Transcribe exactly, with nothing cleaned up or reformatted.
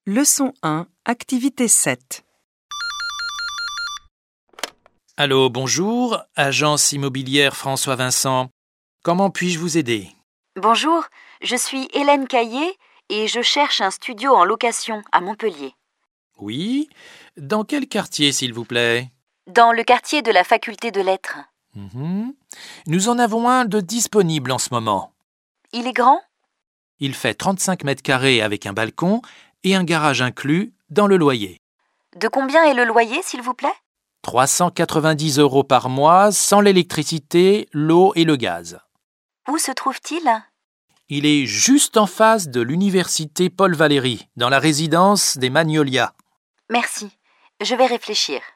Leçon un, activité sept. Allô, bonjour, agence immobilière François Vincent. Comment puis-je vous aider? Bonjour, je suis Hélène Caillé et je cherche un studio en location à Montpellier. Oui, dans quel quartier, s'il vous plaît? Dans le quartier de la faculté de lettres. Mhm. Nous en avons un de disponible en ce moment. Il est grand? Il fait trente-cinq mètres carrés avec un balcon et un garage inclus dans le loyer. De combien est le loyer, s'il vous plaît? trois cent quatre-vingt-dix euros par mois sans l'électricité, l'eau et le gaz. Où se trouve-t-il? Il est juste en face de l'université Paul Valéry, dans la résidence des Magnolias. Merci, je vais réfléchir.